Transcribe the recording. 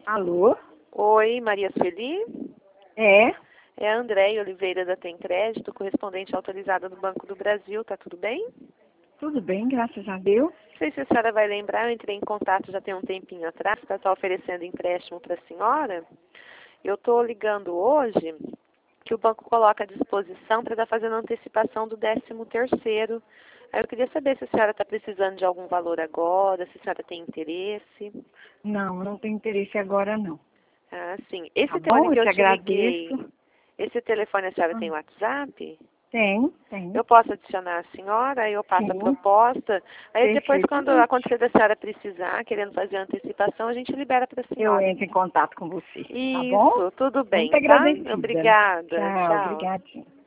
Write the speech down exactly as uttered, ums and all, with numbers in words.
Alô? Oi, Maria Sueli? É? É a Andréia Oliveira da Tem Crédito, correspondente autorizada do Banco do Brasil, tá tudo bem? Tudo bem, graças a Deus. Não sei se a senhora vai lembrar, eu entrei em contato já tem um tempinho atrás para estar oferecendo empréstimo para a senhora. Eu estou ligando hoje que o banco coloca à disposição para estar fazendo a antecipação do décimo terceiro. Aí eu queria saber se a senhora está precisando de algum valor agora, se a senhora tem interesse. Não, não tenho interesse agora não. Ah, sim. Esse Tá telefone bom? que Eu eu te te liguei, agradeço. esse telefone a senhora Ah, tem WhatsApp? Tem, tem. Eu posso adicionar a senhora, aí eu passo a Sim, proposta. Aí depois, quando perfeitamente. acontecer da senhora precisar, querendo fazer a antecipação, a gente libera para a Eu senhora. entro em contato com você, tá bom? Isso, tudo Muito bem, tá? agradecida. Obrigada. Tchau, Tchau. obrigadinho.